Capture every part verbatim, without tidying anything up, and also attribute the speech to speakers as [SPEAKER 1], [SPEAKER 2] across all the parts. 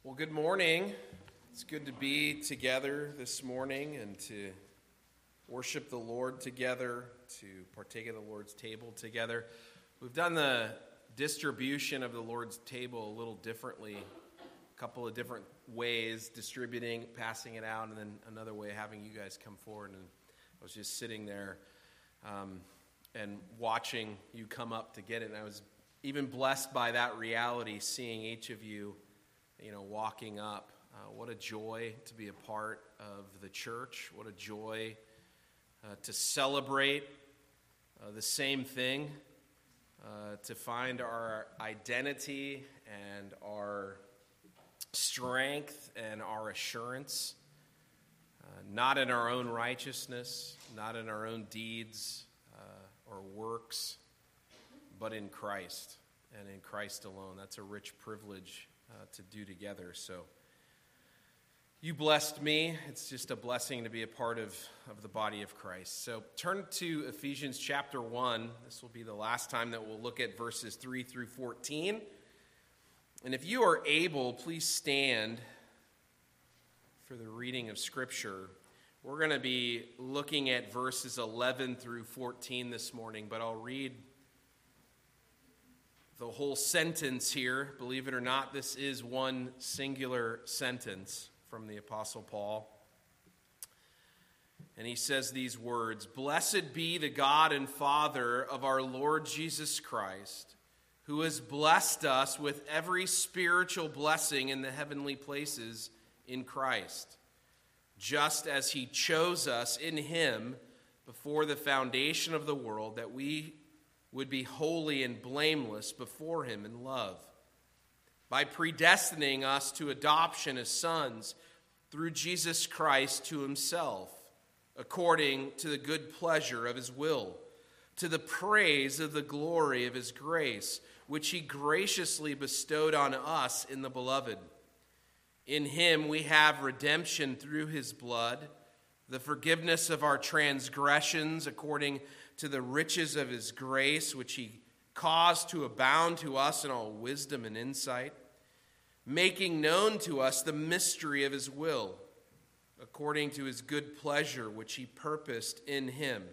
[SPEAKER 1] Well, good morning. It's good to be together this morning and to worship the Lord together, to partake of the Lord's table together. We've done the distribution of the Lord's table a little differently, a couple of different ways, distributing, passing it out, and then another way having you guys come forward. And I was just sitting there um, and watching you come up to get it, and I was even blessed by that reality, seeing each of you you know, walking up. Uh, what a joy to be a part of the church. What a joy uh, to celebrate uh, the same thing, uh, to find our identity and our strength and our assurance, uh, not in our own righteousness, not in our own deeds uh, or works, but in Christ and in Christ alone. That's a rich privilege Uh, to do together. So you blessed me. It's just a blessing to be a part of, of the body of Christ. So turn to Ephesians chapter one. This will be the last time that we'll look at verses three through fourteen. And if you are able, please stand for the reading of Scripture. We're going to be looking at verses eleven through fourteen this morning, but I'll read the whole sentence here. Believe it or not, this is one singular sentence from the Apostle Paul. And he says these words, "Blessed be the God and Father of our Lord Jesus Christ, who has blessed us with every spiritual blessing in the heavenly places in Christ, just as he chose us in him before the foundation of the world, that we would be holy and blameless before him in love, by predestining us to adoption as sons through Jesus Christ to himself, according to the good pleasure of his will, to the praise of the glory of his grace, which he graciously bestowed on us in the Beloved. In him we have redemption through his blood, the forgiveness of our transgressions according to the riches of his grace, which he caused to abound to us in all wisdom and insight, making known to us the mystery of his will, according to his good pleasure, which he purposed in him,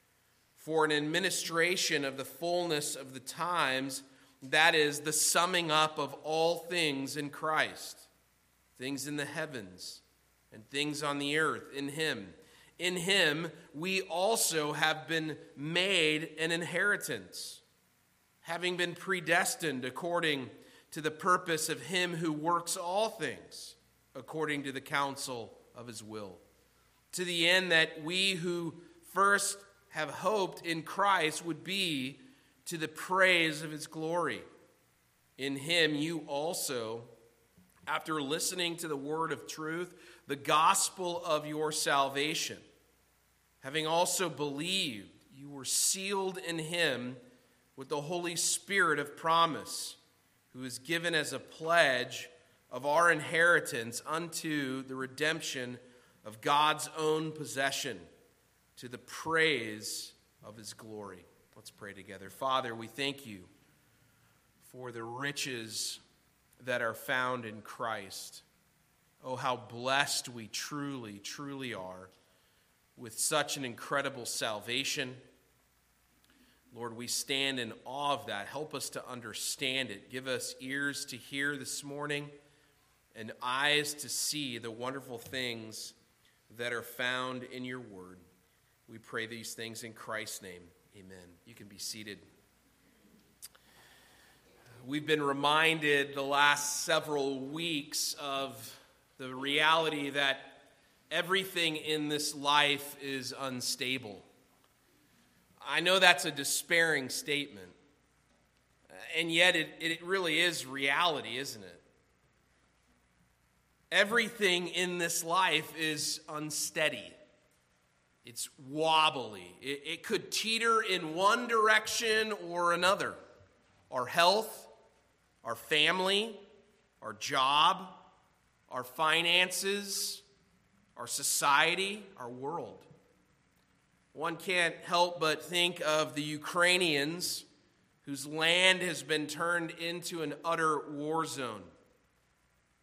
[SPEAKER 1] for an administration of the fullness of the times, that is, the summing up of all things in Christ, things in the heavens and things on the earth in him. In him we also have been made an inheritance, having been predestined according to the purpose of him who works all things according to the counsel of his will, to the end that we who first have hoped in Christ would be to the praise of his glory. In him you also, after listening to the word of truth, the gospel of your salvation, having also believed, you were sealed in him with the Holy Spirit of promise, who is given as a pledge of our inheritance unto the redemption of God's own possession, to the praise of his glory." Let's pray together. Father, we thank you for the riches that are found in Christ. Oh, how blessed we truly, truly are with such an incredible salvation. Lord, we stand in awe of that. Help us to understand it. Give us ears to hear this morning and eyes to see the wonderful things that are found in your word. We pray these things in Christ's name. Amen. You can be seated. We've been reminded the last several weeks of the reality that everything in this life is unstable. I know that's a despairing statement, and yet it, it really is reality, isn't it? Everything in this life is unsteady. It's wobbly. It, it could teeter in one direction or another. Our health, our family, our job, our finances, our society, our world. One can't help but think of the Ukrainians whose land has been turned into an utter war zone. You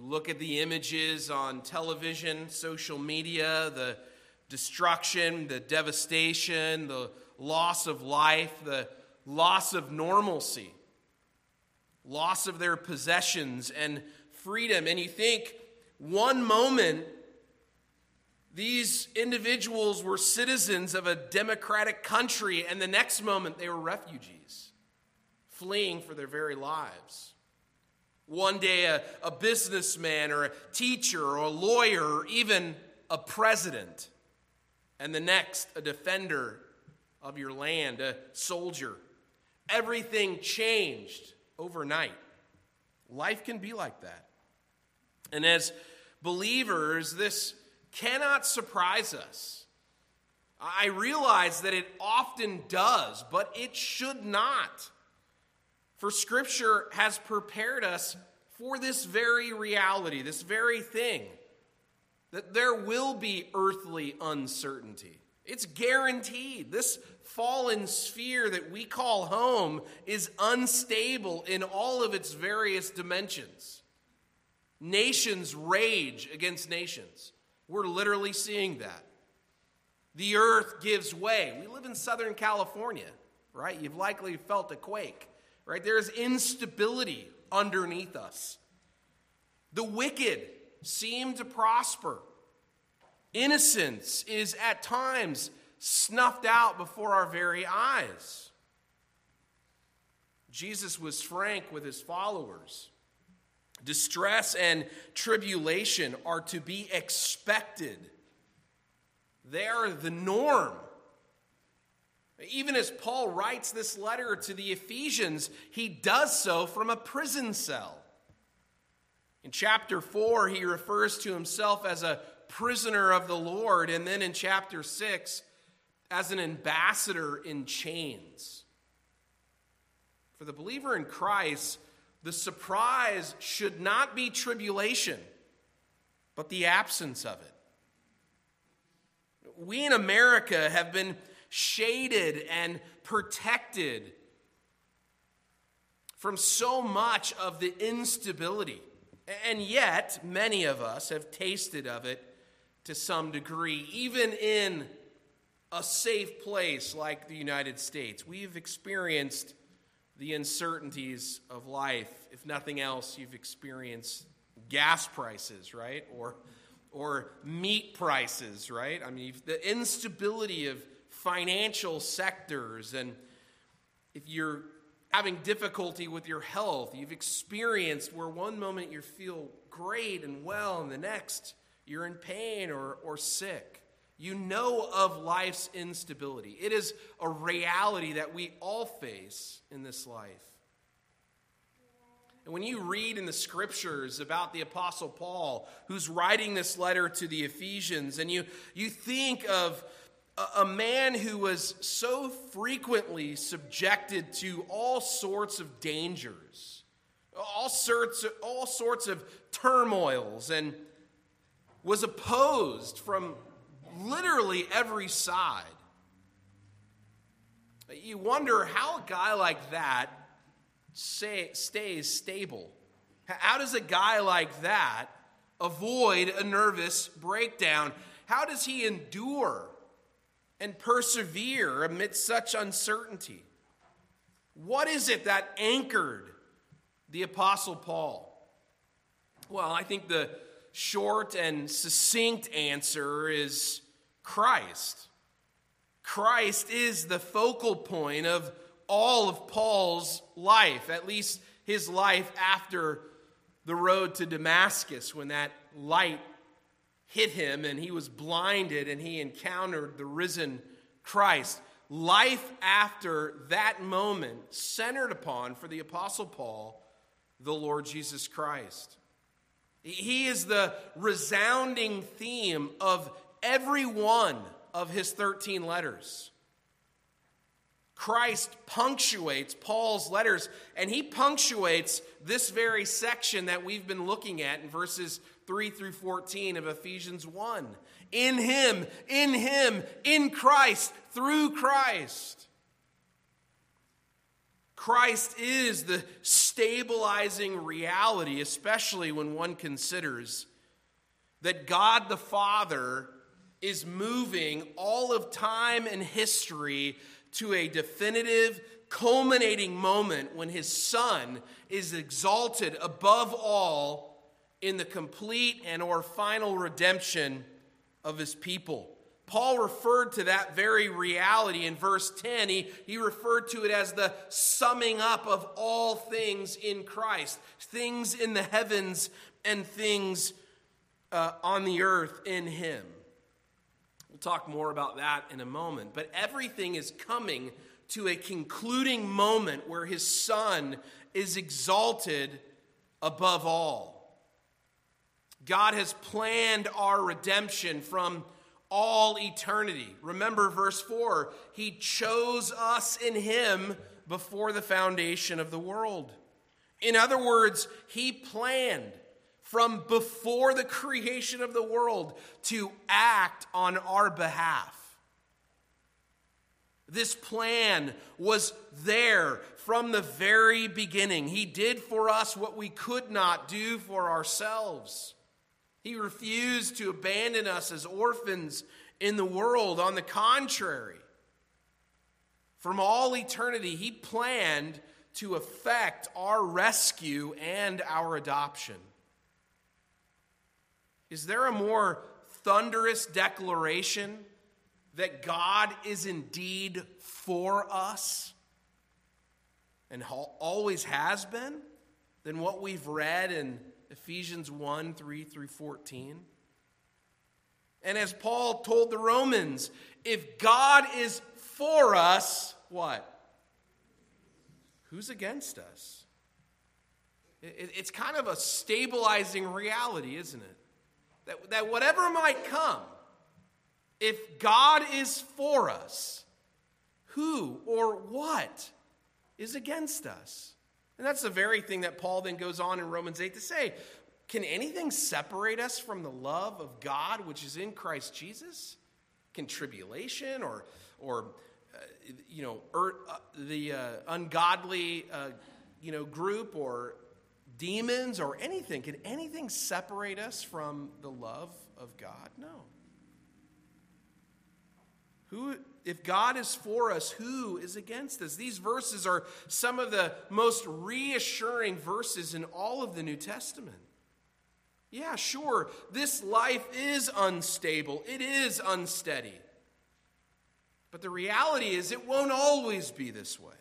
[SPEAKER 1] look at the images on television, social media, the destruction, the devastation, the loss of life, the loss of normalcy, loss of their possessions and freedom. And you think one moment these individuals were citizens of a democratic country, and the next moment they were refugees, fleeing for their very lives. One day a, a businessman or a teacher or a lawyer or even a president, and the next a defender of your land, a soldier. Everything changed overnight. Life can be like that. And as believers, this cannot surprise us. I realize that it often does, but it should not. For Scripture has prepared us for this very reality, this very thing, that there will be earthly uncertainty. It's guaranteed. This fallen sphere that we call home is unstable in all of its various dimensions. Nations rage against nations. We're literally seeing that. The earth gives way. We live in Southern California, right? You've likely felt a quake, right? There's instability underneath us. The wicked seem to prosper. Innocence is at times snuffed out before our very eyes. Jesus was frank with his followers. Distress and tribulation are to be expected. They are the norm. Even as Paul writes this letter to the Ephesians, he does so from a prison cell. In chapter four, he refers to himself as a prisoner of the Lord, and then in chapter six, as an ambassador in chains. For the believer in Christ, the surprise should not be tribulation, but the absence of it. We in America have been shaded and protected from so much of the instability. And yet, many of us have tasted of it to some degree. Even in a safe place like the United States, we've experienced the uncertainties of life. If nothing else, you've experienced gas prices, right? Or, or meat prices, right? I mean, the instability of financial sectors. And if you're having difficulty with your health, you've experienced where one moment you feel great and well, and the next you're in pain or, or sick. You know of life's instability. It is a reality that we all face in this life. And when you read in the Scriptures about the Apostle Paul, who's writing this letter to the Ephesians, and you, you think of a, a man who was so frequently subjected to all sorts of dangers, all sorts of, all sorts of turmoils, and was opposed from literally every side. You wonder how a guy like that say, stays stable. How does a guy like that avoid a nervous breakdown? How does he endure and persevere amidst such uncertainty? What is it that anchored the Apostle Paul? Well, I think the short and succinct answer is Christ. Christ is the focal point of all of Paul's life, at least his life after the road to Damascus, when that light hit him and he was blinded and he encountered the risen Christ. Life after that moment centered upon, for the Apostle Paul, the Lord Jesus Christ. He is the resounding theme of every one of his thirteen letters. Christ punctuates Paul's letters, and he punctuates this very section that we've been looking at in verses three through fourteen of Ephesians one. In him, in him, in Christ, through Christ. Christ is the stabilizing reality, especially when one considers that God the Father is moving all of time and history to a definitive, culminating moment when his Son is exalted above all in the complete and or final redemption of his people. Paul referred to that very reality in verse ten. He, he referred to it as the summing up of all things in Christ, things in the heavens and things uh, on the earth in him. We'll talk more about that in a moment. But everything is coming to a concluding moment where his Son is exalted above all. God has planned our redemption from all eternity. Remember verse four, he chose us in him before the foundation of the world. In other words, he planned from before the creation of the world to act on our behalf. This plan was there from the very beginning. He did for us what we could not do for ourselves. He refused to abandon us as orphans in the world. On the contrary, from all eternity, he planned to effect our rescue and our adoption. Is there a more thunderous declaration that God is indeed for us and always has been than what we've read in Ephesians one, three through fourteen? And as Paul told the Romans, if God is for us, what? Who's against us? It's kind of a stabilizing reality, isn't it? That, that whatever might come, if God is for us, who or what is against us? And that's the very thing that Paul then goes on in Romans eight to say. Can anything separate us from the love of God which is in Christ Jesus? Can tribulation or, or uh, you know, er, uh, the uh, ungodly, uh, you know, group or demons or anything, can anything separate us from the love of God? No. Who, if God is for us, who is against us? These verses are some of the most reassuring verses in all of the New Testament. Yeah, sure, this life is unstable. It is unsteady. But the reality is it won't always be this way.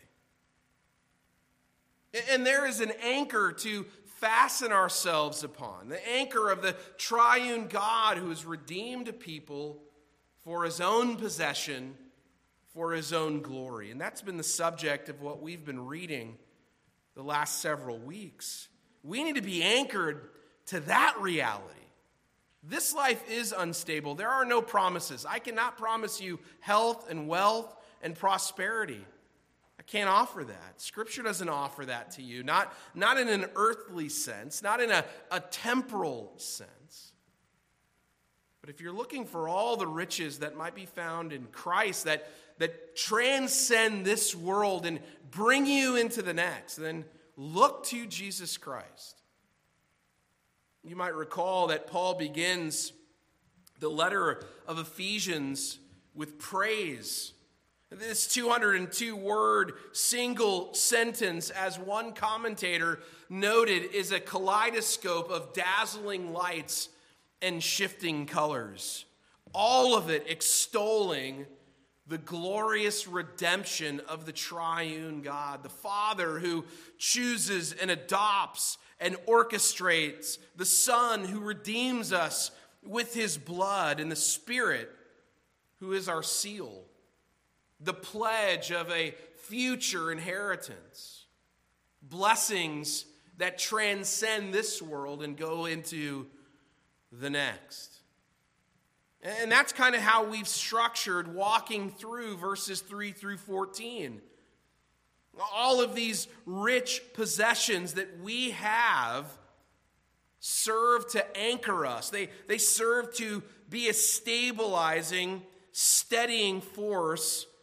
[SPEAKER 1] And there is an anchor to fasten ourselves upon, the anchor of the triune God who has redeemed a people for his own possession, for his own glory. And that's been the subject of what we've been reading the last several weeks. We need to be anchored to that reality. This life is unstable. There are no promises. I cannot promise you health and wealth and prosperity. I can't offer that. Scripture doesn't offer that to you. Not, not in an earthly sense, not in a, a temporal sense. But if you're looking for all the riches that might be found in Christ, that, that transcend this world and bring you into the next, then look to Jesus Christ. You might recall that Paul begins the letter of Ephesians with praise. This two hundred two word single sentence, as one commentator noted, is a kaleidoscope of dazzling lights and shifting colors. All of it extolling the glorious redemption of the triune God, the Father who chooses and adopts and orchestrates, the Son who redeems us with his blood, and the Spirit who is our seal, the pledge of a future inheritance, blessings that transcend this world and go into the next. And that's kind of how we've structured walking through verses three through fourteen. All of these rich possessions that we have serve to anchor us. They, they serve to be a stabilizing, steadying force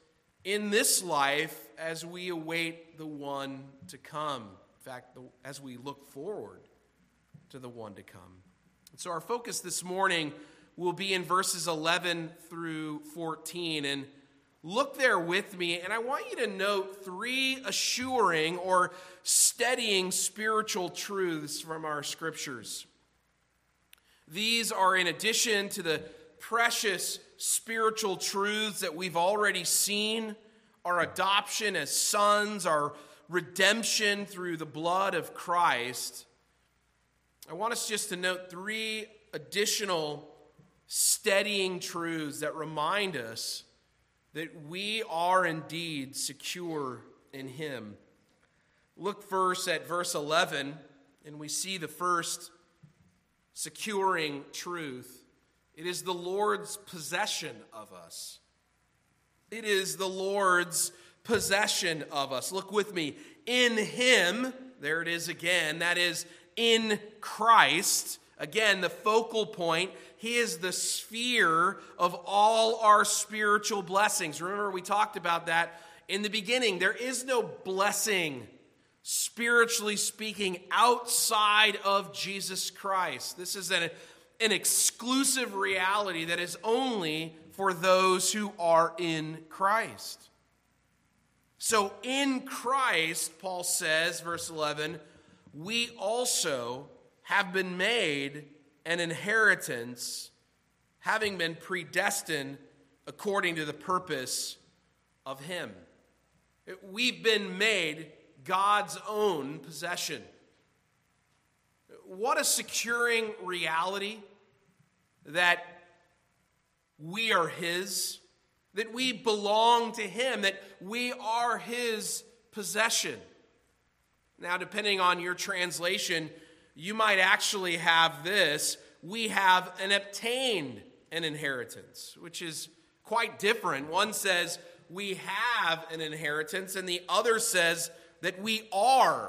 [SPEAKER 1] in this life as we await the one to come. In fact, as we look forward to the one to come. And so our focus this morning will be in verses eleven through fourteen. And look there with me, and I want you to note three assuring or steadying spiritual truths from our scriptures. These are in addition to the precious spiritual truths that we've already seen, our adoption as sons, our redemption through the blood of Christ. I want us just to note three additional steadying truths that remind us that we are indeed secure in him. Look first at verse eleven, and we see the first securing truth. It is the Lord's possession of us. It is the Lord's possession of us. Look with me. In him, there it is again, that is in Christ. Again, the focal point. He is the sphere of all our spiritual blessings. Remember, we talked about that in the beginning. There is no blessing, spiritually speaking, outside of Jesus Christ. This is an, an exclusive reality that is only for those who are in Christ. So in Christ, Paul says, verse eleven, we also have been made an inheritance, having been predestined according to the purpose of him. We've been made God's own possession. What a securing reality that we are his, that we belong to him, that we are his possession. Now, depending on your translation, you might actually have this: we have an obtained an inheritance, which is quite different. One says we have an inheritance, and the other says that we are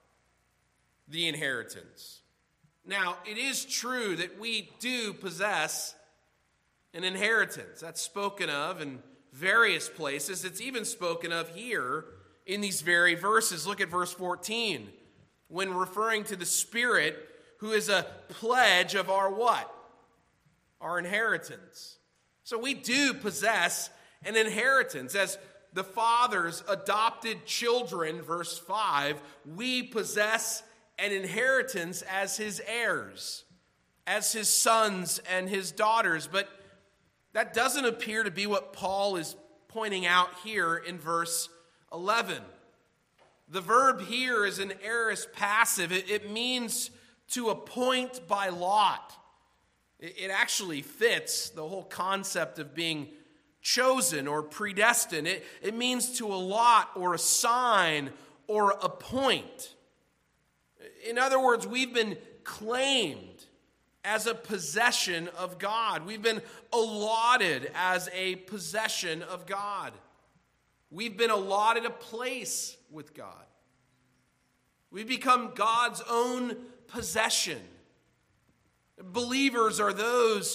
[SPEAKER 1] the inheritance. Now, it is true that we do possess an inheritance. That's spoken of in various places. It's even spoken of here in these very verses. Look at verse fourteen. When referring to the Spirit, who is a pledge of our what? Our inheritance. So we do possess an inheritance. As the Father's adopted children, verse five, we possess an inheritance as his heirs, as his sons and his daughters. But that doesn't appear to be what Paul is pointing out here in verse eleven. The verb here is an aorist passive. It, it means to appoint by lot. It, it actually fits the whole concept of being chosen or predestined. It, it means to allot or assign or appoint. In other words, we've been claimed as a possession of God. We've been allotted as a possession of God. We've been allotted a place with God. We've become God's own possession. Believers are those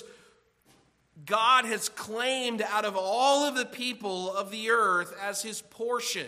[SPEAKER 1] God has claimed out of all of the people of the earth as his portion,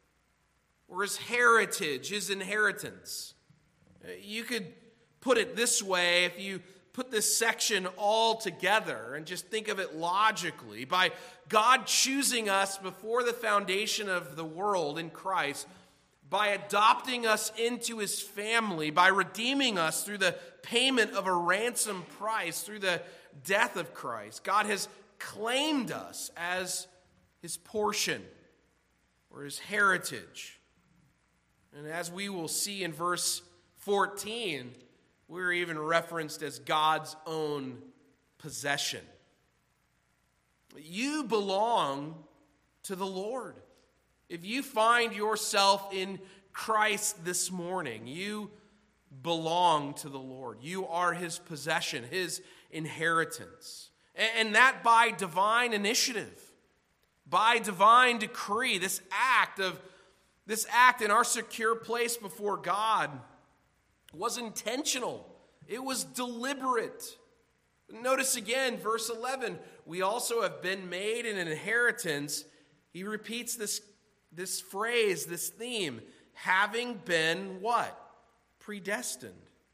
[SPEAKER 1] or his heritage, his inheritance. You could put it this way if you put this section all together and just think of it logically. By God choosing us before the foundation of the world in Christ, by adopting us into his family, by redeeming us through the payment of a ransom price, through the death of Christ, God has claimed us as his portion or his heritage. And as we will see in verse fourteen, we're even referenced as God's own possession. You belong to the Lord. If you find yourself in Christ this morning, you belong to the Lord. You are his possession, his inheritance. And that by divine initiative, by divine decree. This act of this act in our secure place before God was intentional. It was deliberate. Notice again, verse eleven, we also have been made an inheritance, He repeats this, this phrase, this theme, having been what? Predestined.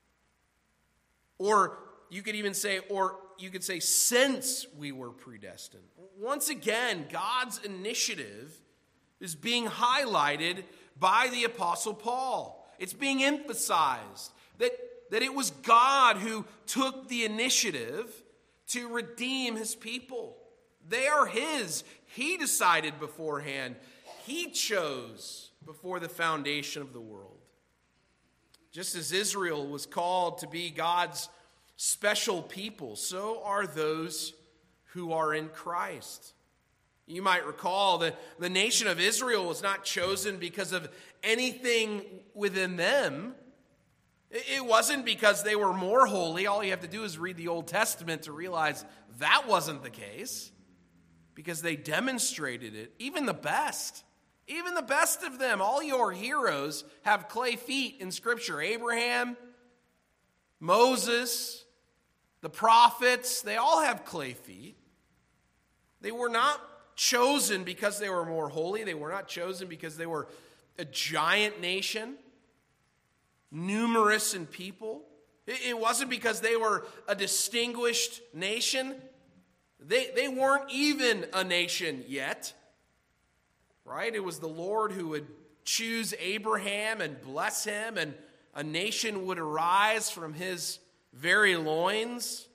[SPEAKER 1] Or you could even say, or you could say, since we were predestined. Once again, God's initiative is being highlighted by the Apostle Paul. It's being emphasized that, that it was God who took the initiative to redeem his people. They are his. He decided beforehand. He chose before the foundation of the world. Just as Israel was called to be God's special people, so are those who are in Christ. You might recall that the nation of Israel was not chosen because of anything within them. It wasn't because they were more holy. All you have to do is read the Old Testament to realize that wasn't the case. Because they demonstrated it. Even the best. Even the best of them. All your heroes have clay feet in Scripture. Abraham, Moses, the prophets, they all have clay feet. They were not chosen because they were more holy. They were not chosen because they were a giant nation, numerous in people. It wasn't because they were a distinguished nation. They, they weren't even a nation yet, right? It was the Lord who would choose Abraham and bless him, and a nation would arise from his very loins.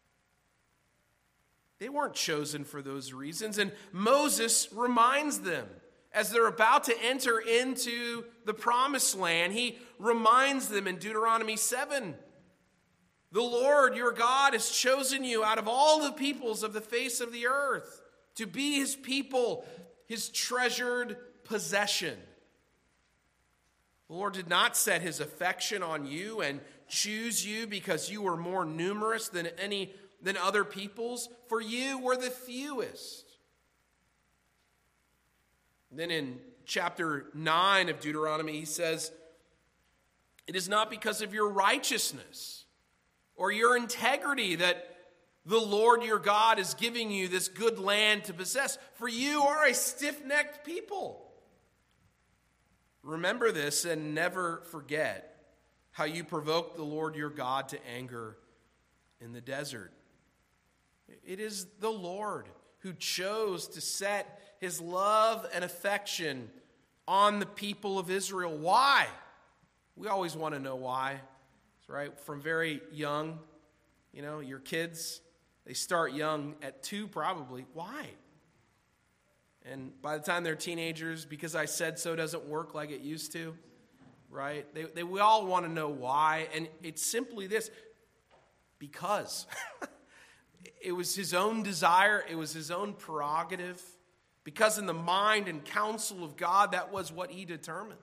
[SPEAKER 1] They weren't chosen for those reasons, and Moses reminds them as they're about to enter into the promised land. He reminds them in Deuteronomy seven, the Lord your God has chosen you out of all the peoples of the face of the earth to be his people, his treasured possession. The Lord did not set his affection on you and choose you because you were more numerous than any than other peoples, for you were the fewest. Then in chapter nine of Deuteronomy, he says, it is not because of your righteousness or your integrity that the Lord your God is giving you this good land to possess, for you are a stiff-necked people. Remember this and never forget how you provoked the Lord your God to anger in the desert. It is the Lord who chose to set his love and affection on the people of Israel. Why? We always want to know why. That's right. From very young, you know, your kids, they start young at two probably. Why? And by the time they're teenagers, because I said so doesn't work like it used to, right? They, they we all want to know why. And it's simply this, because it was his own desire. It was his own prerogative. Because in the mind and counsel of God, that was what he determined.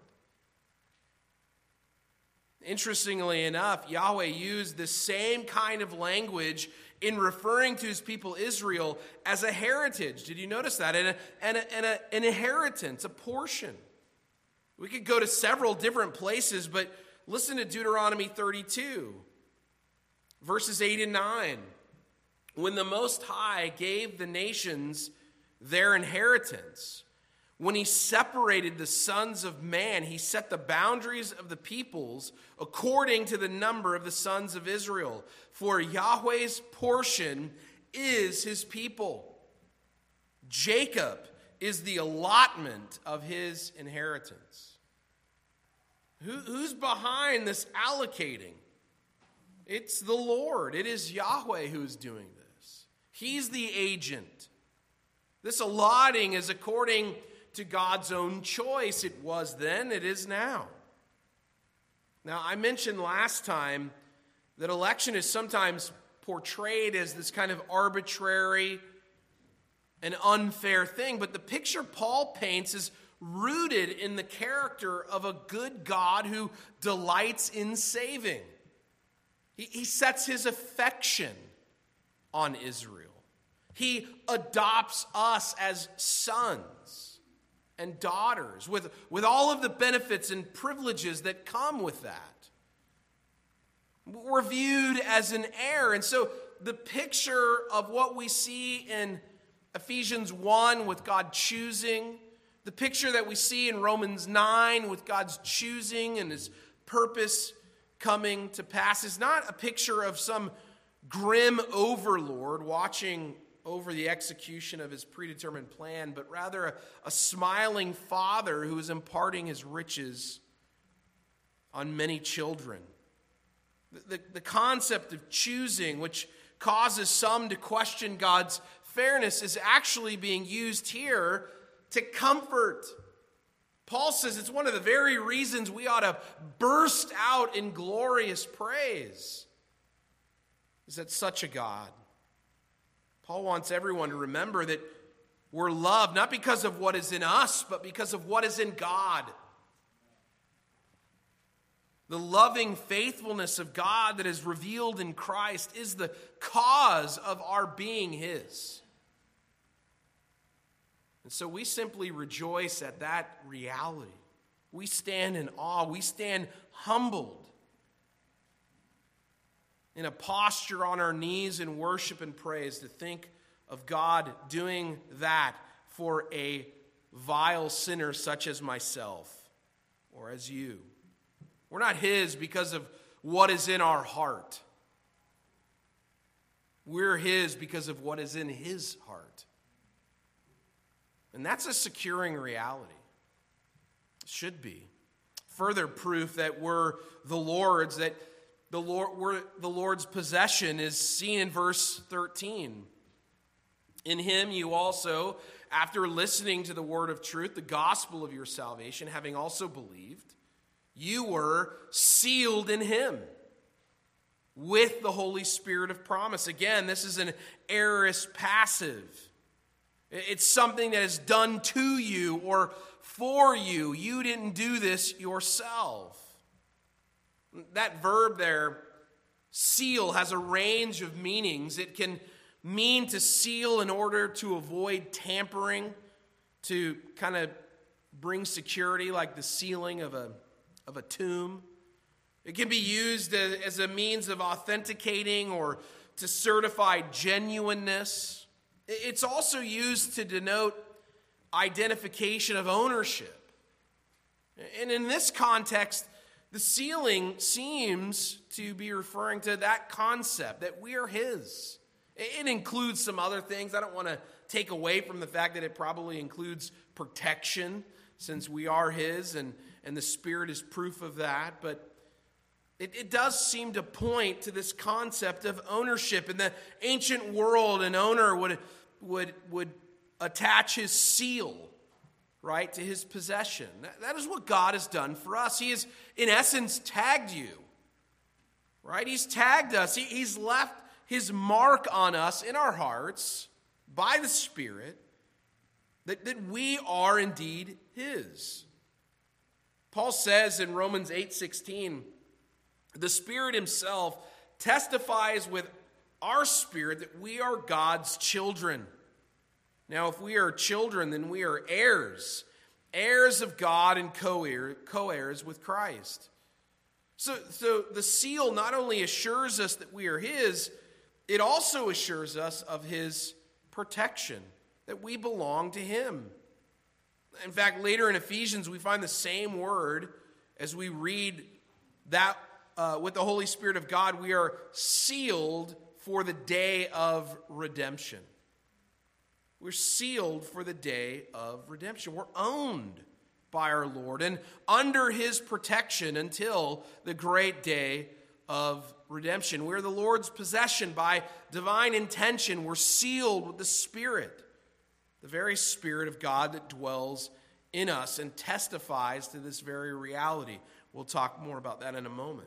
[SPEAKER 1] Interestingly enough, Yahweh used the same kind of language in referring to his people Israel as a heritage. Did you notice that? And, a, and, a, and a, an inheritance, a portion. We could go to several different places, but listen to Deuteronomy thirty-two, verses eight and nine. When the Most High gave the nations their inheritance, when he separated the sons of man, he set the boundaries of the peoples according to the number of the sons of Israel. For Yahweh's portion is his people. Jacob is the allotment of his inheritance. Who, who's behind this allocating? It's the Lord. It is Yahweh who's doing this. He's the agent. This allotting is according to God's own choice. It was then, it is now. Now, I mentioned last time that election is sometimes portrayed as this kind of arbitrary and unfair thing, but the picture Paul paints is rooted in the character of a good God who delights in saving. He, he sets his affection on Israel. He adopts us as sons and daughters with, with all of the benefits and privileges that come with that. We're viewed as an heir. And so the picture of what we see in, Ephesians one with God choosing, the picture that we see in Romans nine with God's choosing and his purpose coming to pass is not a picture of some grim overlord watching over the execution of his predetermined plan, but rather a, a smiling father who is imparting his riches on many children. The, the, the concept of choosing, which causes some to question God's fairness, is actually being used here to comfort. Paul says it's one of the very reasons we ought to burst out in glorious praise, is that such a God. Paul wants everyone to remember that we're loved not because of what is in us, but because of what is in God. The loving faithfulness of God that is revealed in Christ is the cause of our being his. And so we simply rejoice at that reality. We stand in awe. We stand humbled in a posture on our knees in worship and praise to think of God doing that for a vile sinner such as myself or as you. We're not his because of what is in our heart. We're his because of what is in his heart. And that's a securing reality. It should be. Further proof that we're the Lord's, that the Lord, we're the Lord's possession, is seen in verse thirteen. In him you also, after listening to the word of truth, the gospel of your salvation, having also believed, you were sealed in him with the Holy Spirit of promise. Again, this is an aorist passive. It's something that is done to you or for you. You didn't do this yourself. That verb there, seal, has a range of meanings. It can mean to seal in order to avoid tampering, to kind of bring security, like the sealing of a, of a tomb. It can be used as a means of authenticating or to certify genuineness. It's also used to denote identification of ownership. And in this context, the sealing seems to be referring to that concept, that we are his. It includes some other things. I don't want to take away from the fact that it probably includes protection, since we are his, and, and the Spirit is proof of that. But it, it does seem to point to this concept of ownership. In the ancient world, an owner would, would, would attach his seal, right, to his possession. That, that is what God has done for us. He has, in essence, tagged you, right? He's tagged us. He, he's left his mark on us in our hearts by the Spirit, that, that we are indeed his. Paul says in Romans eight sixteen, the Spirit himself testifies with our spirit that we are God's children. Now, if we are children, then we are heirs, heirs of God and co-heir, co-heirs with Christ. So, so the seal not only assures us that we are his, it also assures us of his protection, that we belong to him. In fact, later in Ephesians, we find the same word as we read that uh, with the Holy Spirit of God, we are sealed for the day of redemption. We're sealed for the day of redemption. We're owned by our Lord and under his protection until the great day of redemption. We're the Lord's possession by divine intention. We're sealed with the Spirit, the very Spirit of God that dwells in us and testifies to this very reality. We'll talk more about that in a moment.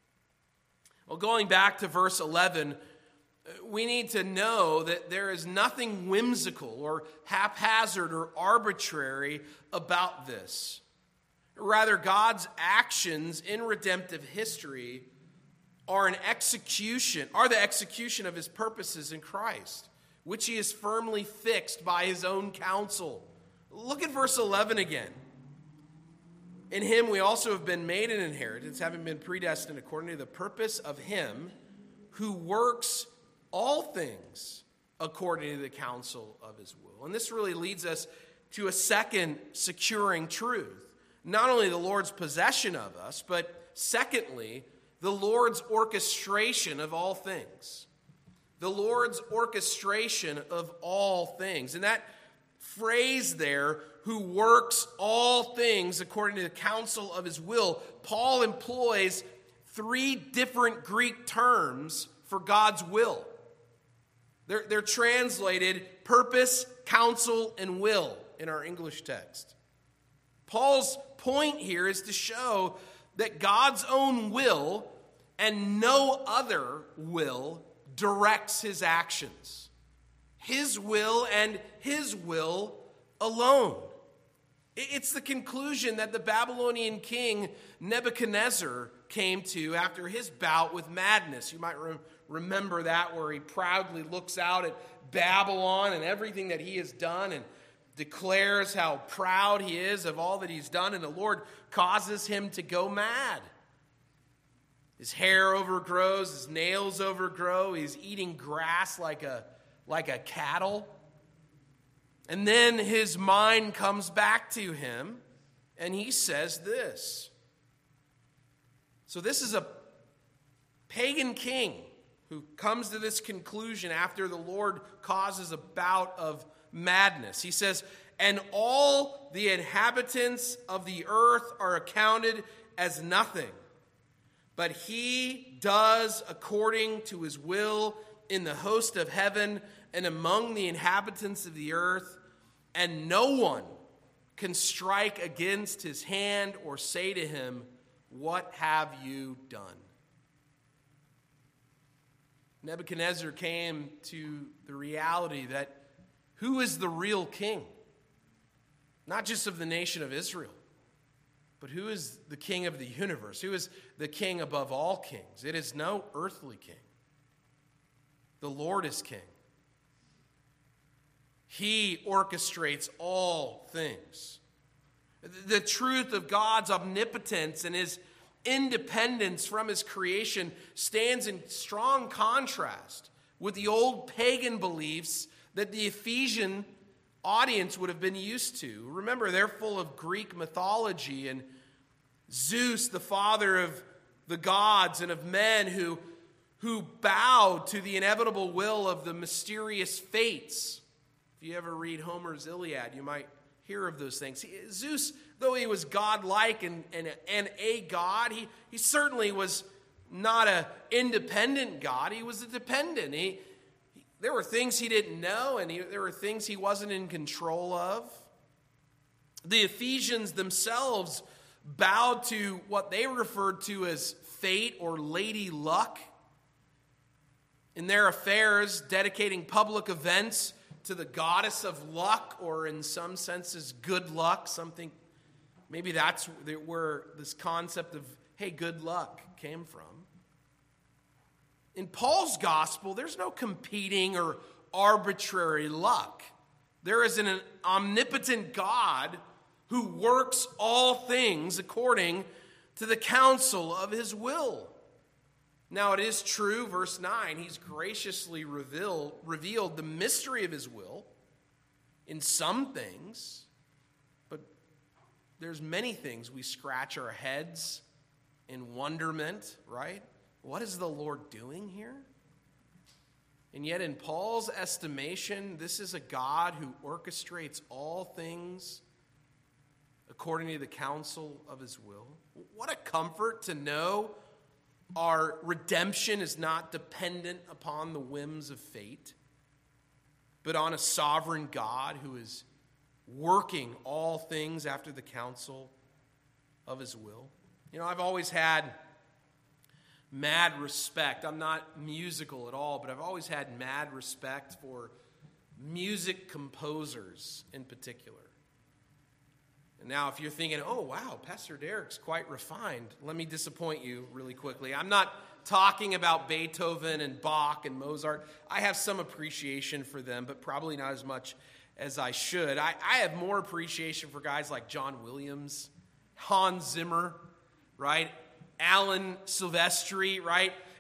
[SPEAKER 1] Well, going back to verse eleven, we need to know that there is nothing whimsical or haphazard or arbitrary about this. Rather, God's actions in redemptive history are an execution, are the execution of his purposes in Christ, which he has firmly fixed by his own counsel. Look at verse eleven again. In him we also have been made an inheritance, having been predestined according to the purpose of him who works all things according to the counsel of his will. And this really leads us to a second securing truth. Not only the Lord's possession of us, but secondly, the Lord's orchestration of all things. The Lord's orchestration of all things. And that phrase there, who works all things according to the counsel of his will, Paul employs three different Greek terms for God's will. They're, they're translated purpose, counsel, and will in our English text. Paul's point here is to show that God's own will and no other will directs his actions. His will and his will alone. It's the conclusion that the Babylonian king Nebuchadnezzar came to after his bout with madness. You might re- remember that, where he proudly looks out at Babylon and everything that he has done and declares how proud he is of all that he's done, and the Lord causes him to go mad. His hair overgrows, his nails overgrow, he's eating grass like a, like a cattle. And then his mind comes back to him, and he says this. So this is a pagan king who comes to this conclusion after the Lord causes a bout of madness. He says, and all the inhabitants of the earth are accounted as nothing, but he does according to his will in the host of heaven and among the inhabitants of the earth, and no one can strike against his hand or say to him, what have you done? Nebuchadnezzar came to the reality that who is the real king? Not just of the nation of Israel, but who is the king of the universe? Who is the king above all kings? It is no earthly king. The Lord is king. He orchestrates all things. The truth of God's omnipotence and his independence from his creation stands in strong contrast with the old pagan beliefs that the Ephesian audience would have been used to. Remember, they're full of Greek mythology and Zeus, the father of the gods and of men, who, who bowed to the inevitable will of the mysterious fates. If you ever read Homer's Iliad, you might hear of those things. He, Zeus, though he was godlike and, and, and a god, he, he certainly was not an independent god. He was a dependent. He, he, there were things he didn't know, and he, there were things he wasn't in control of. The Ephesians themselves bowed to what they referred to as fate or lady luck. In their affairs, dedicating public events to the goddess of luck, or in some senses, good luck. Something, maybe that's where this concept of, hey, good luck came from. In Paul's gospel, there's no competing or arbitrary luck. There is an omnipotent God who works all things according to the counsel of his will. Now it is true, verse nine, he's graciously revealed, revealed the mystery of his will in some things, but there's many things we scratch our heads in wonderment, right? What is the Lord doing here? And yet in Paul's estimation, this is a God who orchestrates all things according to the counsel of his will. What a comfort to know our redemption is not dependent upon the whims of fate, but on a sovereign God who is working all things after the counsel of his will. You know, I've always had mad respect. I'm not musical at all, but I've always had mad respect for music composers in particular. And now if you're thinking, oh, wow, Pastor Derek's quite refined, let me disappoint you really quickly. I'm not talking about Beethoven and Bach and Mozart. I have some appreciation for them, but probably not as much as I should. I, I have more appreciation for guys like John Williams, Hans Zimmer, right? Alan Silvestri, right?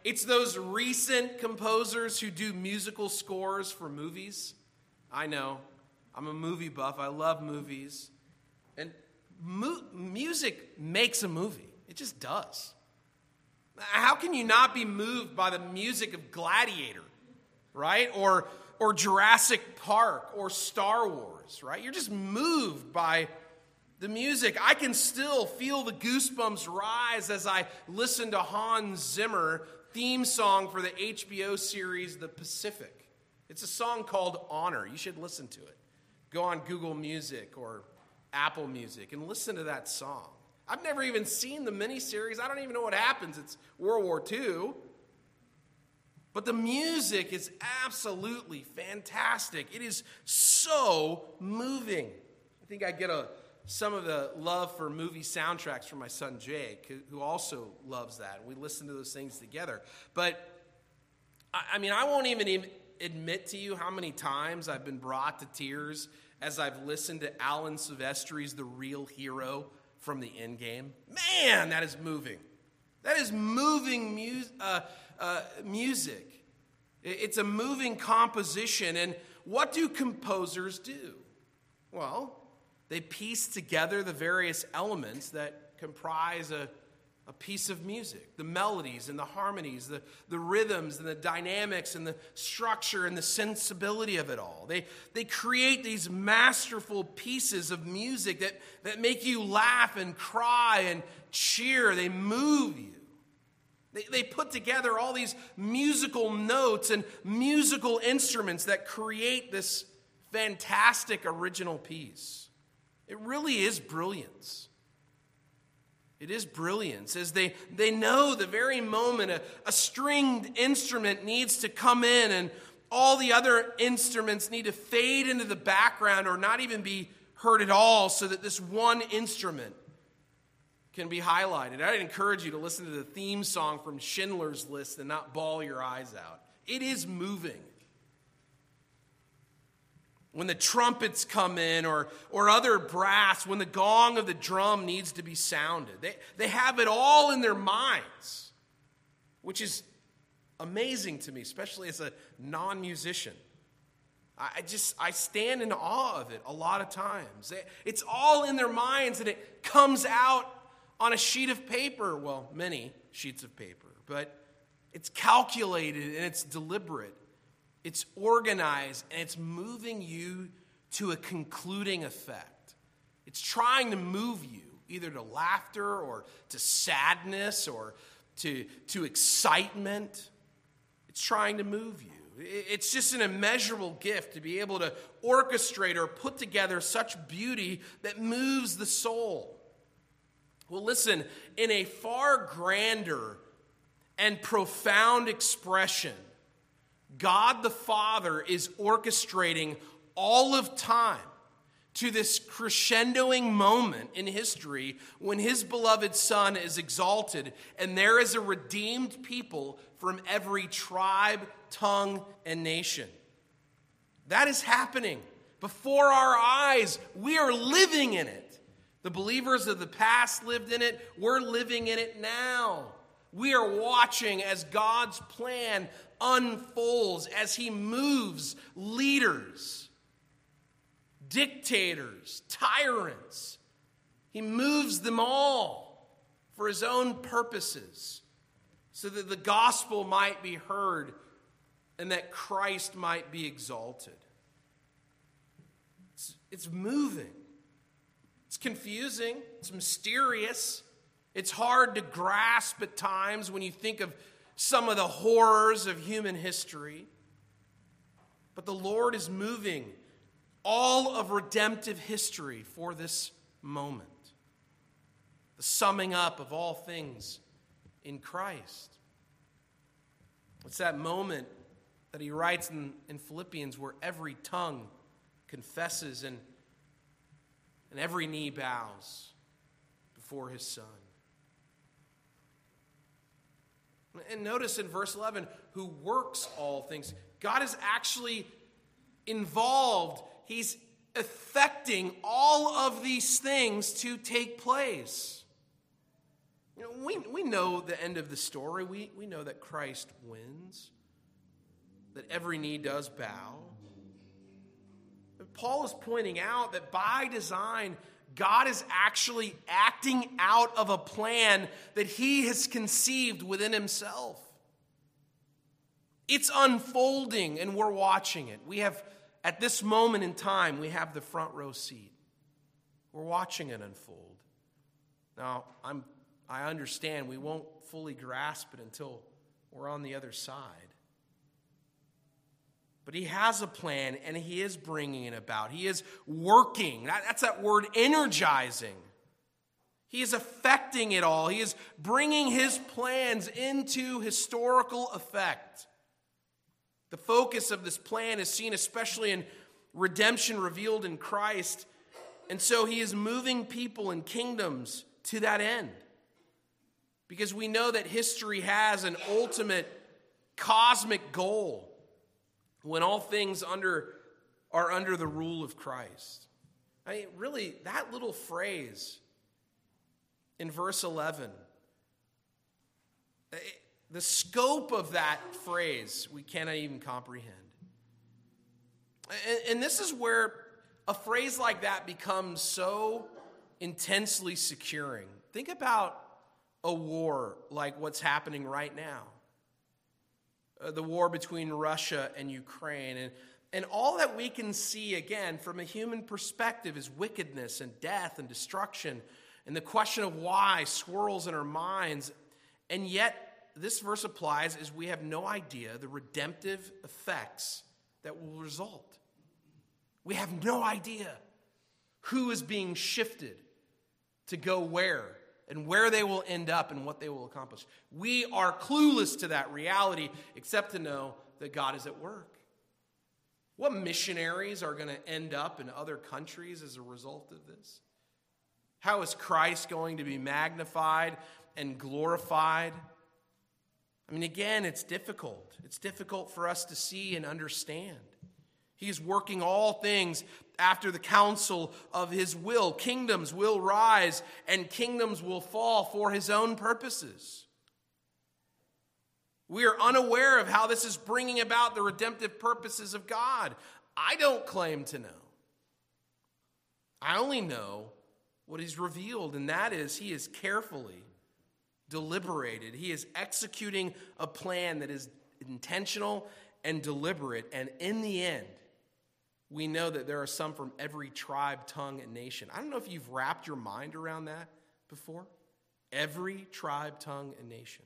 [SPEAKER 1] It's those recent composers who do musical scores for movies. I know. I'm a movie buff. I love movies. And mu- music makes a movie. It just does. How can you not be moved by the music of Gladiator, right? Or, or Jurassic Park or Star Wars, right? You're just moved by the music. I can still feel the goosebumps rise as I listen to Hans Zimmer theme song for the H B O series The Pacific. It's a song called Honor. You should listen to it. Go on Google Music or Apple Music and listen to that song. I've never even seen the miniseries. I don't even know what happens. It's World War Two. But the music is absolutely fantastic. It is so moving. I think I get a some of the love for movie soundtracks from my son Jake, who also loves that. We listen to those things together. But, I mean, I won't even admit to you how many times I've been brought to tears as I've listened to Alan Silvestri's The Real Hero from the Endgame. Man, that is moving. That is moving mu- uh, uh, music. It's a moving composition. And what do composers do? Well, they piece together the various elements that comprise a, a piece of music. The melodies and the harmonies, the, the rhythms and the dynamics and the structure and the sensibility of it all. They, they create these masterful pieces of music that, that make you laugh and cry and cheer. They move you. They, they put together all these musical notes and musical instruments that create this fantastic original piece. It really is brilliance. It is brilliance as they, they know the very moment a, a stringed instrument needs to come in and all the other instruments need to fade into the background or not even be heard at all so that this one instrument can be highlighted. I'd encourage you to listen to the theme song from Schindler's List and not bawl your eyes out. It is moving. When the trumpets come in or, or other brass, when the gong of the drum needs to be sounded. They, they have it all in their minds, which is amazing to me, especially as a non-musician. I just, I stand in awe of it a lot of times. It's all in their minds and it comes out on a sheet of paper. Well, many sheets of paper, but it's calculated and it's deliberate. It's organized, and it's moving you to a concluding effect. It's trying to move you either to laughter or to sadness or to, to excitement. It's trying to move you. It's just an immeasurable gift to be able to orchestrate or put together such beauty that moves the soul. Well, listen, in a far grander and profound expression, God the Father is orchestrating all of time to this crescendoing moment in history when his beloved Son is exalted and there is a redeemed people from every tribe, tongue, and nation. That is happening before our eyes. We are living in it. The believers of the past lived in it. We're living in it now. We are watching as God's plan unfolds, as he moves leaders, dictators, tyrants. He moves them all for his own purposes so that the gospel might be heard and that Christ might be exalted. It's, it's moving. It's confusing. It's mysterious. It's hard to grasp at times when you think of some of the horrors of human history. But the Lord is moving all of redemptive history for this moment. The summing up of all things in Christ. It's that moment that he writes in, in Philippians where every tongue confesses and, and every knee bows before his Son. And notice in verse eleven, who works all things. God is actually involved. He's effecting all of these things to take place. You know, we, we know the end of the story. We, we know that Christ wins, that every knee does bow. But Paul is pointing out that by design, God is actually acting out of a plan that he has conceived within himself. It's unfolding, and we're watching it. We have, at this moment in time, we have the front row seat. We're watching it unfold. Now, I'm, I understand we won't fully grasp it until we're on the other side. But he has a plan, and he is bringing it about. He is working. That, that's that word, energizing. He is affecting it all. He is bringing his plans into historical effect. The focus of this plan is seen especially in redemption revealed in Christ. And so he is moving people and kingdoms to that end. Because we know that history has an ultimate cosmic goal when all things under are under the rule of Christ. I mean, really, that little phrase in verse eleven, the scope of that phrase, we cannot even comprehend. And, and this is where a phrase like that becomes so intensely securing. Think about a war like what's happening right now. Uh, the war between Russia and Ukraine. And, and all that we can see, again, from a human perspective is wickedness and death and destruction. And the question of why swirls in our minds. And yet, this verse applies as we have no idea the redemptive effects that will result. We have no idea who is being shifted to go where, and where they will end up and what they will accomplish. We are clueless to that reality, except to know that God is at work. What missionaries are going to end up in other countries as a result of this? How is Christ going to be magnified and glorified? I mean, again, it's difficult. It's difficult for us to see and understand. He is working all things after the counsel of his will. Kingdoms will rise and kingdoms will fall for his own purposes. We are unaware of how this is bringing about the redemptive purposes of God. I don't claim to know. I only know what he's revealed, and that is he is carefully deliberated. He is executing a plan that is intentional and deliberate, and in the end, we know that there are some from every tribe, tongue, and nation. I don't know if you've wrapped your mind around that before. Every tribe, tongue, and nation.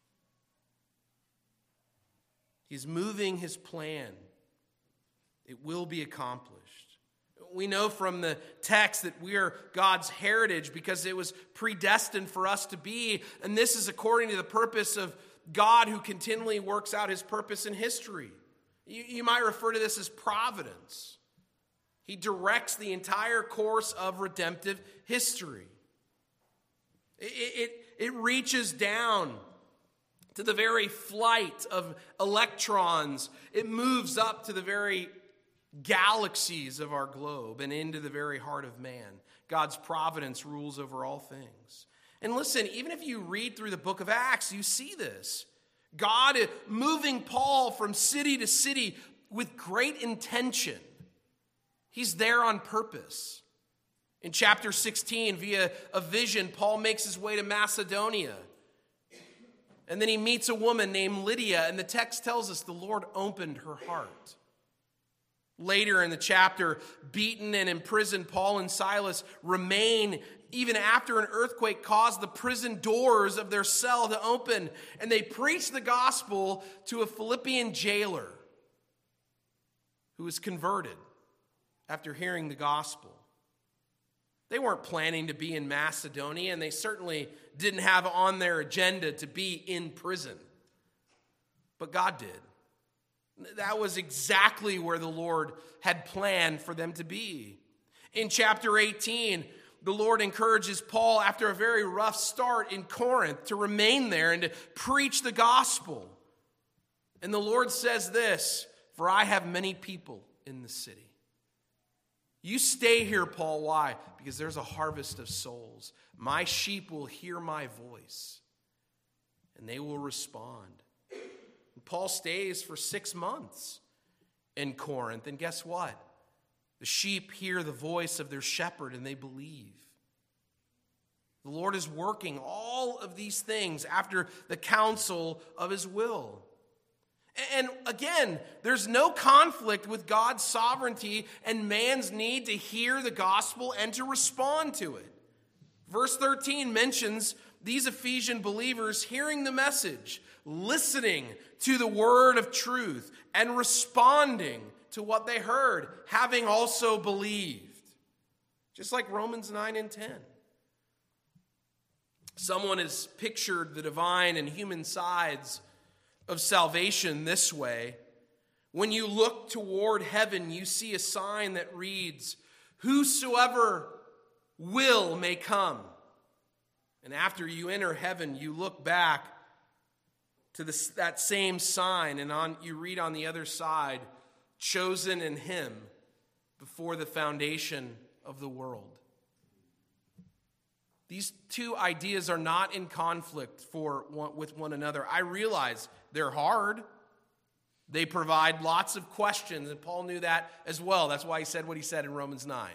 [SPEAKER 1] He's moving his plan. It will be accomplished. We know from the text that we are God's heritage because it was predestined for us to be, and this is according to the purpose of God who continually works out his purpose in history. You, you might refer to this as providence. He directs the entire course of redemptive history. It, it, it reaches down to the very flight of electrons. It moves up to the very galaxies of our globe and into the very heart of man. God's providence rules over all things. And listen, even if you read through the book of Acts, you see this. God is moving Paul from city to city with great intention. He's there on purpose. In chapter sixteen, via a vision, Paul makes his way to Macedonia. And then he meets a woman named Lydia, and the text tells us the Lord opened her heart. Later in the chapter, beaten and imprisoned, Paul and Silas remain even after an earthquake caused the prison doors of their cell to open, and they preach the gospel to a Philippian jailer who was converted after hearing the gospel. They weren't planning to be in Macedonia, and they certainly didn't have on their agenda to be in prison. But God did. That was exactly where the Lord had planned for them to be. In chapter eighteen, the Lord encourages Paul, after a very rough start in Corinth, to remain there and to preach the gospel. And the Lord says this, "For I have many people in the city." You stay here, Paul. Why? Because there's a harvest of souls. My sheep will hear my voice, and they will respond. And Paul stays for six months in Corinth, and guess what? The sheep hear the voice of their shepherd, and they believe. The Lord is working all of these things after the counsel of his will. And again, there's no conflict with God's sovereignty and man's need to hear the gospel and to respond to it. Verse thirteen mentions these Ephesian believers hearing the message, listening to the word of truth, and responding to what they heard, having also believed. Just like Romans nine and ten. Someone has pictured the divine and human sides of salvation this way. When you look toward heaven, you see a sign that reads, "Whosoever will may come." And after you enter heaven, you look back to this, that same sign, and on you read on the other side, "Chosen in him before the foundation of the world." These two ideas are not in conflict for one, with one another. I realize they're hard. They provide lots of questions, and Paul knew that as well. That's why he said what he said in Romans nine.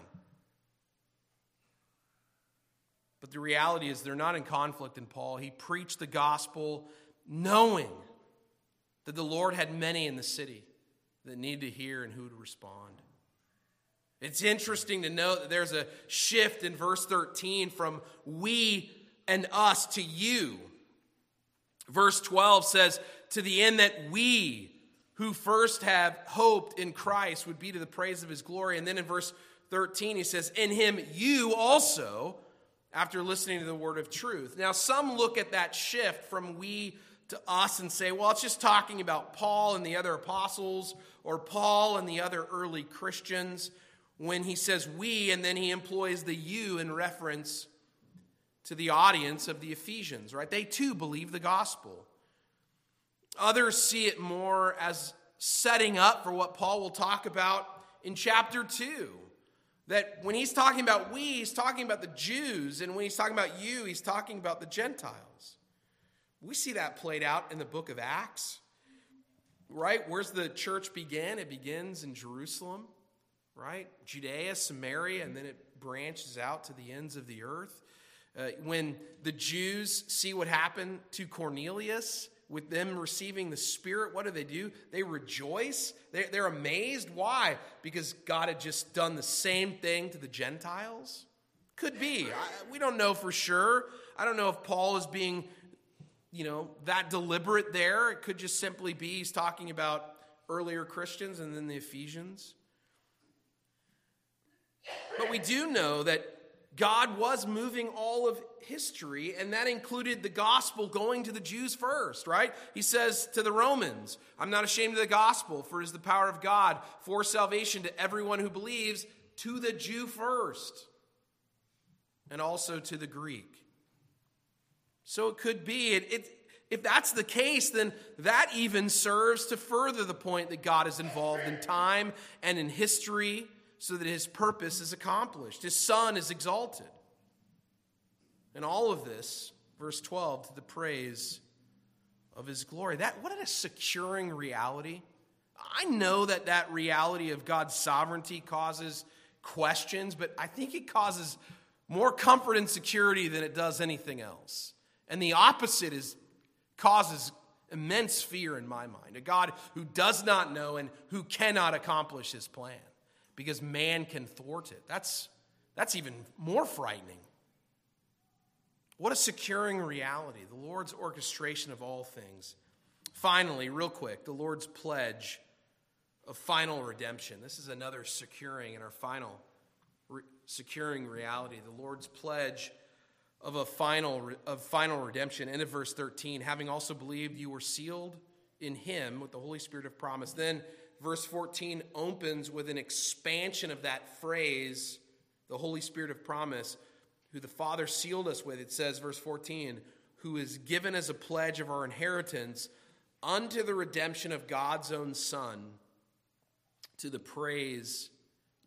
[SPEAKER 1] But the reality is they're not in conflict in Paul. He preached the gospel knowing that the Lord had many in the city that need to hear and who to respond. It's interesting to note that there's a shift in verse thirteen from we and us to you. Verse twelve says, "To the end that we who first have hoped in Christ would be to the praise of his glory." And then in verse thirteen he says, "In him you also," after listening to the word of truth. Now some look at that shift from we to us and say, well, it's just talking about Paul and the other apostles, or Paul and the other early Christians, when he says we, and then he employs the you in reference to the audience of the Ephesians, right? They too believe the gospel. Others see it more as setting up for what Paul will talk about in chapter two. That when he's talking about we, he's talking about the Jews, and when he's talking about you, he's talking about the Gentiles. We see that played out in the book of Acts, right? Where's the church begin? It begins in Jerusalem. Right? Judea, Samaria, and then it branches out to the ends of the earth. Uh, when the Jews see what happened to Cornelius, with them receiving the Spirit, what do they do? They rejoice. They're, they're amazed. Why? Because God had just done the same thing to the Gentiles? Could be. I, we don't know for sure. I don't know if Paul is being, you know, that deliberate there. It could just simply be he's talking about earlier Christians and then the Ephesians. But we do know that God was moving all of history, and that included the gospel going to the Jews first, right? He says to the Romans, "I'm not ashamed of the gospel, for it is the power of God for salvation to everyone who believes, to the Jew first, and also to the Greek." So it could be, it, it, if that's the case, then that even serves to further the point that God is involved in time and in history, so that his purpose is accomplished. His Son is exalted. And all of this, verse twelve, to the praise of his glory. That, what a securing reality. I know that that reality of God's sovereignty causes questions, but I think it causes more comfort and security than it does anything else. And the opposite is causes immense fear in my mind. A God who does not know and who cannot accomplish his plan, because man can thwart it. That's, that's even more frightening. What a securing reality, the Lord's orchestration of all things. Finally, real quick, the Lord's pledge of final redemption. This is another securing in our final re- securing reality. The Lord's pledge of a final of final redemption. End of verse thirteen. Having also believed, you were sealed in him with the Holy Spirit of promise. Then verse fourteen opens with an expansion of that phrase, the Holy Spirit of promise, who the Father sealed us with. It says, verse fourteen, who is given as a pledge of our inheritance unto the redemption of God's own Son, to the praise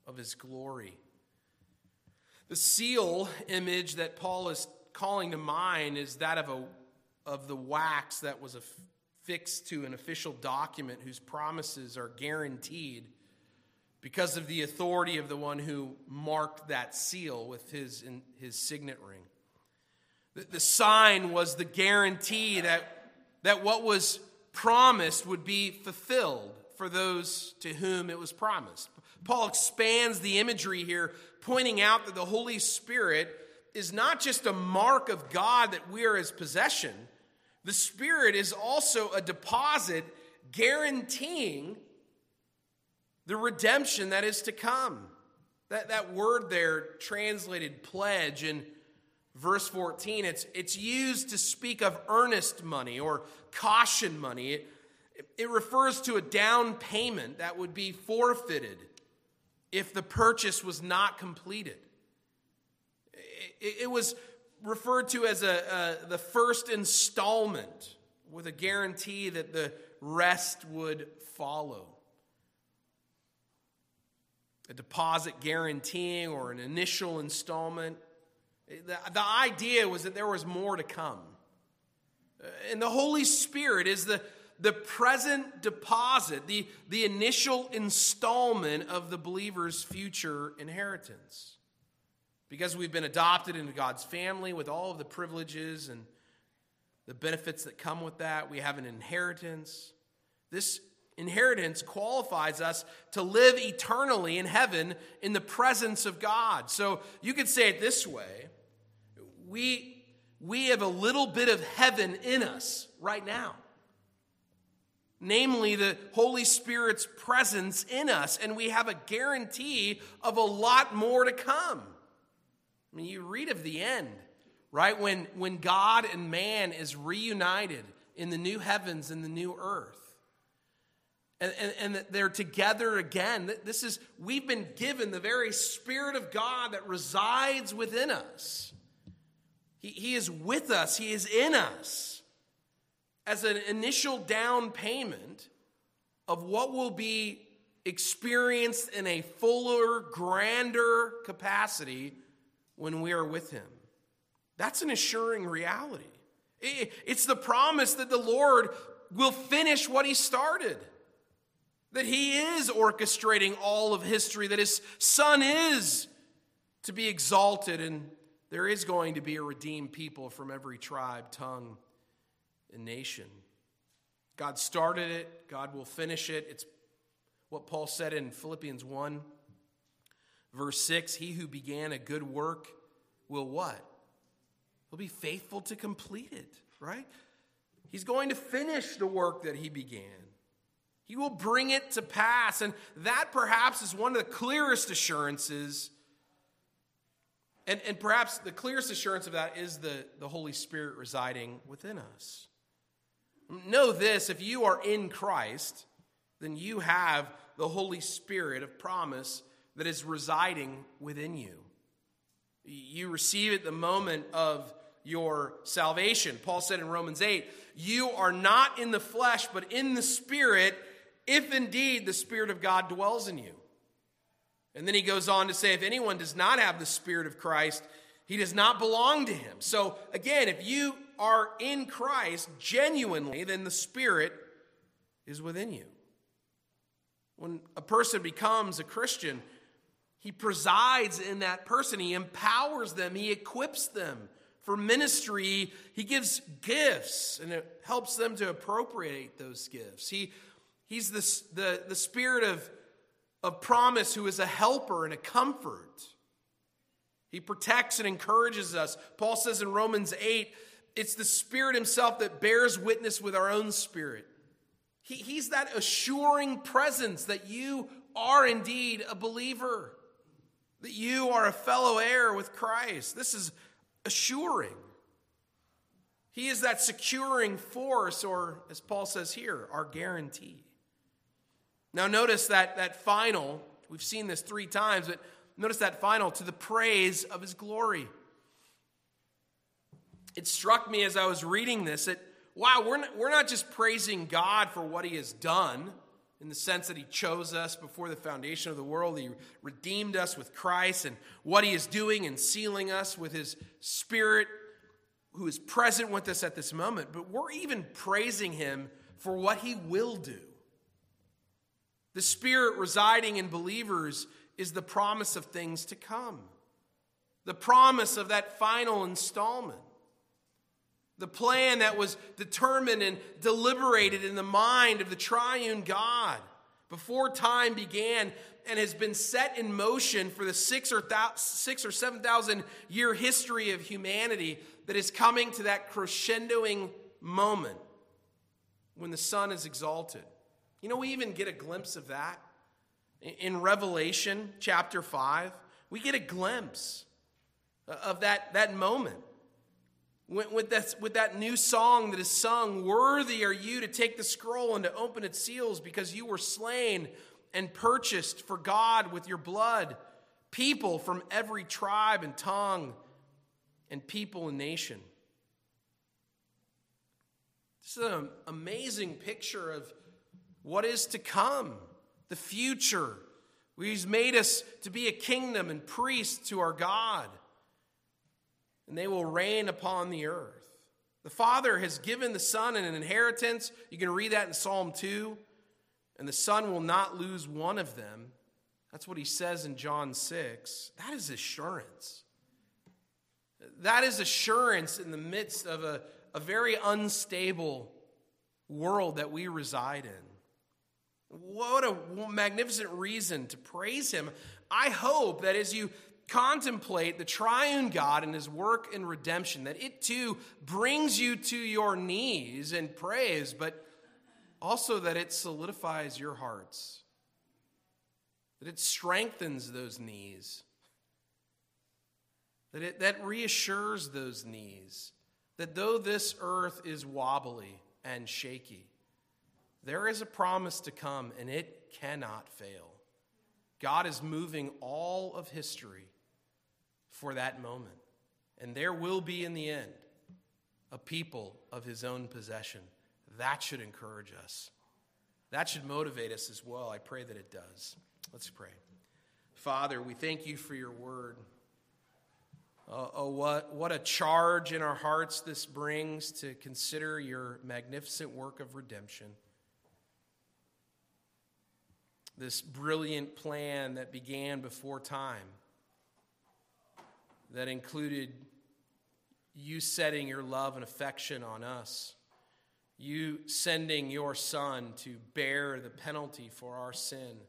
[SPEAKER 1] of his glory. The seal image that Paul is calling to mind is that of a of the wax that was affixed to an official document whose promises are guaranteed because of the authority of the one who marked that seal with his his signet ring. The, the sign was the guarantee that that what was promised would be fulfilled for those to whom it was promised. Paul expands the imagery here, pointing out that the Holy Spirit is not just a mark of God that we are his possession. The Spirit is also a deposit guaranteeing the redemption that is to come. That, that word there, translated pledge in verse fourteen, it's, it's used to speak of earnest money or caution money. It, it refers to a down payment that would be forfeited if the purchase was not completed. It, it was referred to as a, a the first installment with a guarantee that the rest would follow. A deposit guaranteeing or an initial installment. The, the idea was that there was more to come. And the Holy Spirit is the, the present deposit, the, the initial installment of the believer's future inheritance. Because we've been adopted into God's family with all of the privileges and the benefits that come with that, we have an inheritance. This inheritance qualifies us to live eternally in heaven in the presence of God. So you could say it this way. We, we have a little bit of heaven in us right now. Namely, the Holy Spirit's presence in us. And we have a guarantee of a lot more to come. I mean, you read of the end, right? When, when God and man is reunited in the new heavens and the new earth. And, and, and they're together again. This is, we've been given the very Spirit of God that resides within us. He, he is with us. He is in us as an initial down payment of what will be experienced in a fuller, grander capacity when we are with him. That's an assuring reality. It, it's the promise that the Lord will finish what he started. That he is orchestrating all of history, that his Son is to be exalted, and there is going to be a redeemed people from every tribe, tongue, and nation. God started it. God will finish it. It's what Paul said in Philippians one, verse six. He who began a good work will what? He'll be faithful to complete it, right? He's going to finish the work that he began. He will bring it to pass. And that perhaps is one of the clearest assurances. And, and perhaps the clearest assurance of that is the, the Holy Spirit residing within us. Know this, if you are in Christ, then you have the Holy Spirit of promise that is residing within you. You receive it the moment of your salvation. Paul said in Romans eight, you are not in the flesh, but in the Spirit, if indeed the Spirit of God dwells in you. And then he goes on to say, if anyone does not have the Spirit of Christ, he does not belong to him. So again, if you are in Christ genuinely, then the Spirit is within you. When a person becomes a Christian, he presides in that person. He empowers them. He equips them for ministry. He gives gifts, and it helps them to appropriate those gifts. He He's the, the, the Spirit of, of promise who is a helper and a comfort. He protects and encourages us. Paul says in Romans eight, it's the Spirit himself that bears witness with our own spirit. He, he's that assuring presence that you are indeed a believer, that you are a fellow heir with Christ. This is assuring. He is that securing force, or as Paul says here, our guarantee. Now notice that, that final, we've seen this three times, but notice that final, to the praise of his glory. It struck me as I was reading this that, wow, we're not, we're not just praising God for what he has done, in the sense that he chose us before the foundation of the world. He redeemed us with Christ, and what he is doing and sealing us with his Spirit who is present with us at this moment. But we're even praising him for what he will do. The Spirit residing in believers is the promise of things to come. The promise of that final installment. The plan that was determined and deliberated in the mind of the triune God before time began and has been set in motion for the six or, thou- six or seven thousand year history of humanity that is coming to that crescendoing moment when the Son is exalted. You know, we even get a glimpse of that in Revelation chapter five. We get a glimpse of that, that moment. With that, with that new song that is sung, worthy are you to take the scroll and to open its seals, because you were slain and purchased for God with your blood people from every tribe and tongue and people and nation. This is an amazing picture of what is to come, the future. He's made us to be a kingdom and priests to our God, and they will reign upon the earth. The Father has given the Son an inheritance. You can read that in Psalm two. And the Son will not lose one of them. That's what he says in John six. That is assurance. That is assurance in the midst of a, a very unstable world that we reside in. What a magnificent reason to praise him. I hope that as you contemplate the triune God and his work in redemption, that it too brings you to your knees in praise, but also that it solidifies your hearts, that it strengthens those knees, that it that reassures those knees, that though this earth is wobbly and shaky, there is a promise to come, and it cannot fail. God is moving all of history for that moment. And there will be, in the end, a people of his own possession. That should encourage us. That should motivate us as well. I pray that it does. Let's pray. Father, we thank you for your word. Oh, oh what, what a charge in our hearts this brings to consider your magnificent work of redemption. This brilliant plan that began before time, that included you setting your love and affection on us, you sending your Son to bear the penalty for our sin,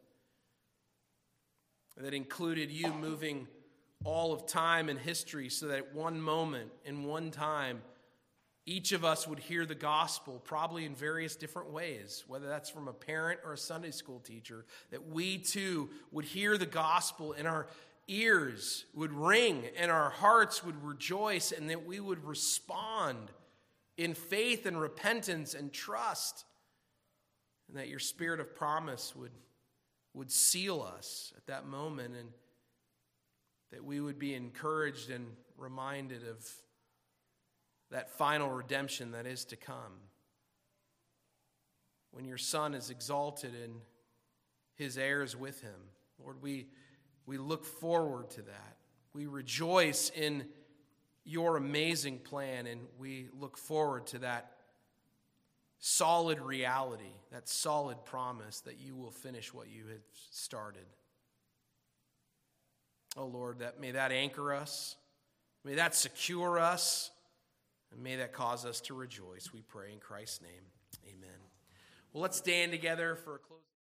[SPEAKER 1] that included you moving all of time and history so that at one moment, in one time, each of us would hear the gospel, probably in various different ways, whether that's from a parent or a Sunday school teacher, that we too would hear the gospel in our ears would ring and our hearts would rejoice, and that we would respond in faith and repentance and trust, and that your Spirit of promise would, would seal us at that moment, and that we would be encouraged and reminded of that final redemption that is to come. When your Son is exalted and his heirs with him. Lord, we We look forward to that. We rejoice in your amazing plan, and we look forward to that solid reality, that solid promise that you will finish what you have started. Oh Lord, that may that anchor us, may that secure us, and may that cause us to rejoice. We pray in Christ's name. Amen. Well, let's stand together for a close.